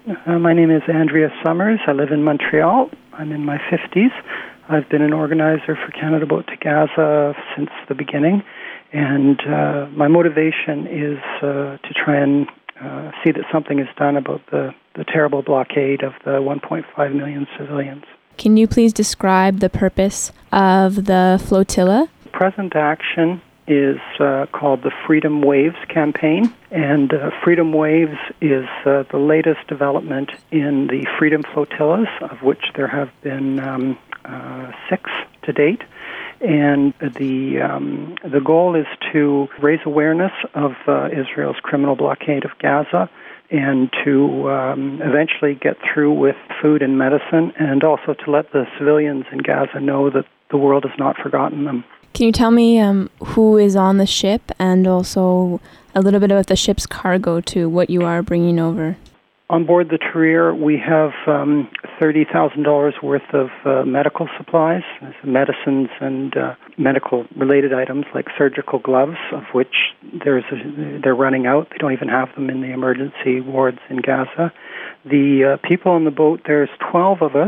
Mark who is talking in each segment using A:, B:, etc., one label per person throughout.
A: My name is Andrea Summers. I live in Montreal. I'm in my 50s. I've been an organizer for Canada Boat to Gaza since the beginning, and my motivation is to try and see that something is done about the terrible blockade of the 1.5 million civilians.
B: Can you please describe the purpose of the flotilla?
A: Present action is called the Freedom Waves campaign, and Freedom Waves is the latest development in the Freedom Flotillas, of which there have been 6 to date. And the goal is to raise awareness of Israel's criminal blockade of Gaza and to eventually get through with food and medicine, and also to let the civilians in Gaza know that the world has not forgotten them.
B: Can you tell me who is on the ship and also a little bit about the ship's cargo too, what you are bringing over?
A: On board the Trier, we have $30,000 worth of medical supplies, medicines and medical-related items like surgical gloves, of which they're running out. They don't even have them in the emergency wards in Gaza. The people on the boat, there's 12 of us,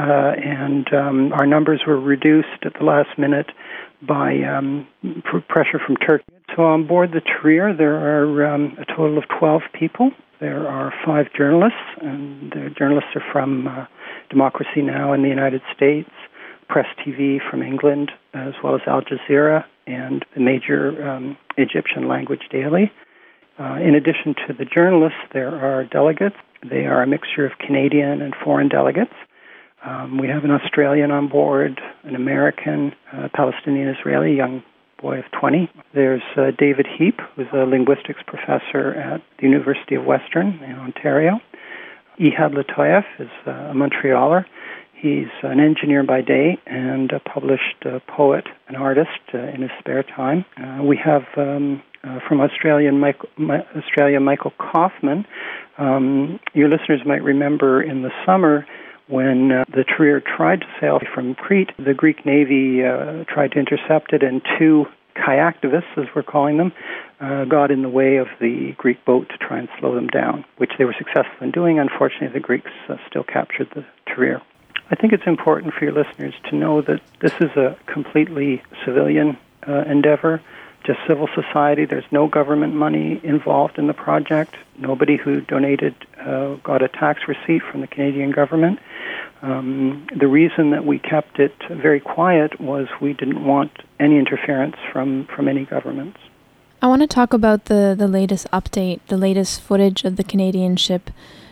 A: and our numbers were reduced at the last minute by pressure from Turkey. So on board the Trier, there are a total of 12 people. There are 5 journalists, and the journalists are from Democracy Now! In the United States, Press TV from England, as well as Al Jazeera and the major Egyptian language daily. In addition to the journalists, there are delegates. They are a mixture of Canadian and foreign delegates. We have an Australian on board, an American, Palestinian-Israeli, young boy of 20. There's David Heap, who's a linguistics professor at the University of Western in Ontario. Ihab Latoyev is a Montrealer. He's an engineer by day and a published poet and artist in his spare time. We have from Australia, Michael Kaufman. Your listeners might remember in the summer when the Trier tried to sail from Crete, the Greek Navy tried to intercept it, and 2 kayaktivists, as we're calling them, got in the way of the Greek boat to try and slow them down, which they were successful in doing. Unfortunately, the Greeks still captured the Trier. I think it's important for your listeners to know that this is a completely civilian endeavor, just civil society. There's no government money involved in the project. Nobody who donated got a tax receipt from the Canadian government. The reason that we kept it very quiet was we didn't want any interference from any governments.
B: I want to talk about the latest update, the latest footage of the Canadian ship.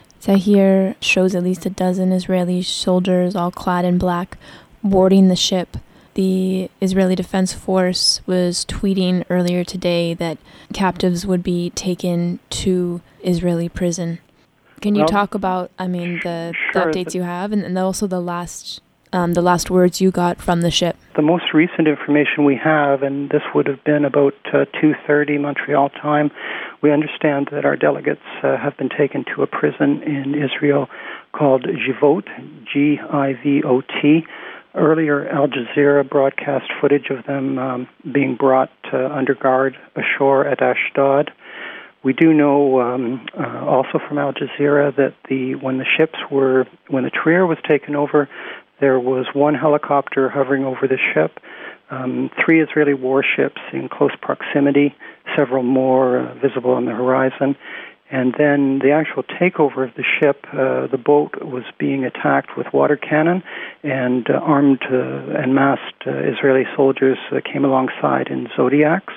B: Tahir shows at least a dozen Israeli soldiers, all clad in black, boarding the ship. The Israeli Defense Force was tweeting earlier today that captives would be taken to Israeli prison. Can you talk about, the updates you have, and also the last words you got from the ship?
A: The most recent information we have, and this would have been about 2:30 Montreal time, we understand that our delegates have been taken to a prison in Israel called Givot, Givot. Earlier, Al Jazeera broadcast footage of them being brought under guard ashore at Ashdod. We do know also from Al Jazeera that when the Trier was taken over, there was 1 helicopter hovering over the ship, 3 Israeli warships in close proximity, several more visible on the horizon. And then the actual takeover of the ship, the boat was being attacked with water cannon, and armed and masked Israeli soldiers came alongside in Zodiacs.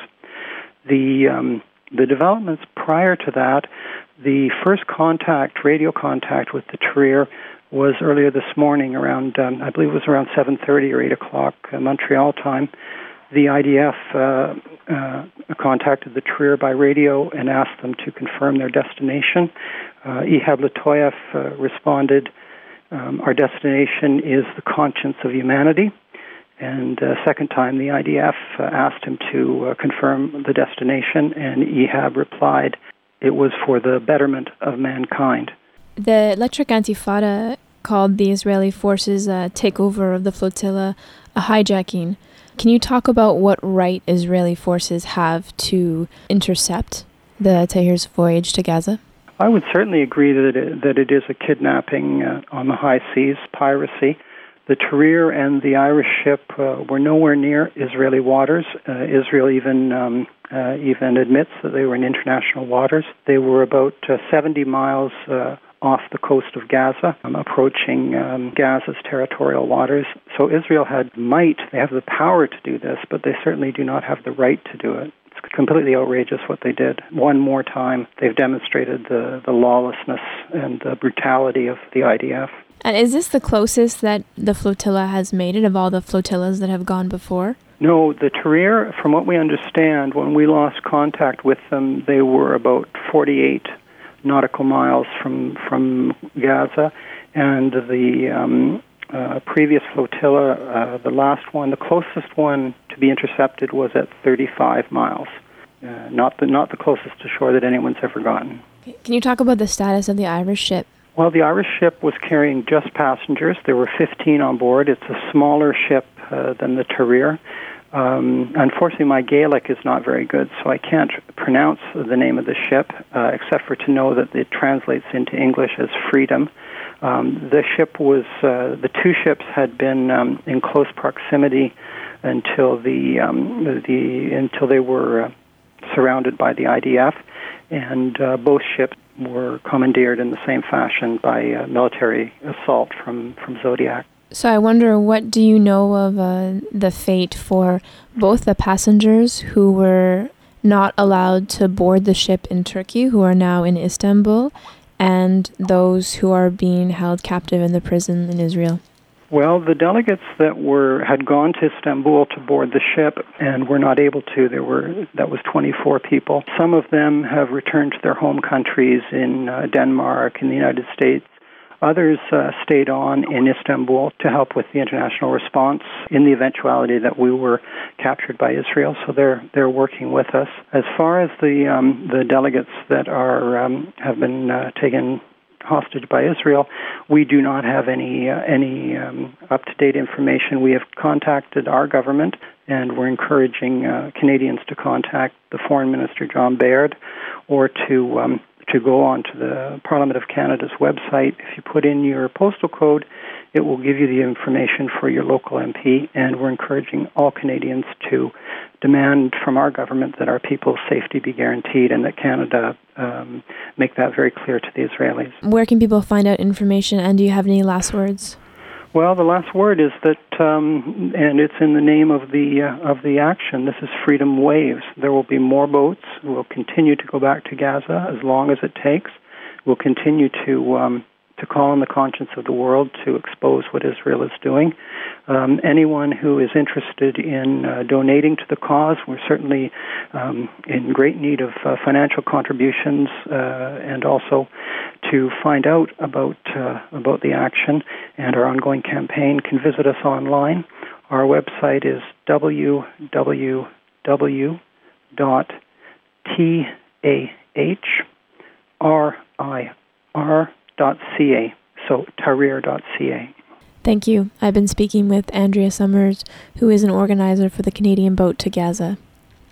A: The developments prior to that, the first radio contact with the Trier was earlier this morning around, I believe it was around 7:30 or 8 o'clock Montreal time. The IDF contacted the Trier by radio and asked them to confirm their destination. Ihab Latoyev responded, our destination is the conscience of humanity. And second time, the IDF asked him to confirm the destination, and Ihab replied, it was for the betterment of mankind.
B: The Electric Intifada called the Israeli forces' takeover of the flotilla a hijacking. Can you talk about what right Israeli forces have to intercept the Tahir's voyage to Gaza?
A: I would certainly agree that it is a kidnapping on the high seas, piracy. The Tahrir and the Irish ship were nowhere near Israeli waters. Israel even admits that they were in international waters. They were about 70 miles off the coast of Gaza, approaching Gaza's territorial waters. So Israel had might, they have the power to do this, but they certainly do not have the right to do it. It's completely outrageous what they did. One more time, they've demonstrated the lawlessness and the brutality of the IDF.
B: And is this the closest that the flotilla has made it of all the flotillas that have gone before?
A: No, the Tahrir, from what we understand, when we lost contact with them, they were about 48 nautical miles from Gaza, and the previous flotilla, the last one, the closest one to be intercepted was at 35 miles, not the closest to shore that anyone's ever gotten.
B: Can you talk about the status of the Irish ship?
A: Well, the Irish ship was carrying just passengers. There were 15 on board. It's a smaller ship than the Tahrir. Unfortunately, my Gaelic is not very good, so I can't pronounce the name of the ship, except for to know that it translates into English as Freedom. The two ships had been in close proximity until until they were surrounded by the IDF, and both ships were commandeered in the same fashion by military assault from Zodiac.
B: So I wonder, what do you know of the fate for both the passengers who were not allowed to board the ship in Turkey, who are now in Istanbul, and those who are being held captive in the prison in Israel?
A: Well, the delegates that had gone to Istanbul to board the ship and were not able to, that was 24 people. Some of them have returned to their home countries in Denmark, in the United States. Others stayed on in Istanbul to help with the international response in the eventuality that we were captured by Israel. So they're working with us. As far as the delegates that have been taken hostage by Israel, we do not have any up-to-date information. We have contacted our government, and we're encouraging Canadians to contact the Foreign Minister, John Baird, or to go on to the Parliament of Canada's website. If you put in your postal code, it will give you the information for your local MP, and we're encouraging all Canadians to demand from our government that our people's safety be guaranteed and that Canada make that very clear to the Israelis.
B: Where can people find out information, and do you have any last words?
A: Well, the last word is that, and it's in the name of the action, this is Freedom Waves. There will be more boats. We'll continue to go back to Gaza as long as it takes. We'll continue to call on the conscience of the world to expose what Israel is doing. Anyone who is interested in donating to the cause, we're certainly in great need of financial contributions, and also to find out about the action and our ongoing campaign, can visit us online. Our website is www.tahrir.ca, so tahrir.ca.
B: Thank you. I've been speaking with Andrea Summers, who is an organizer for the Canadian Boat to Gaza.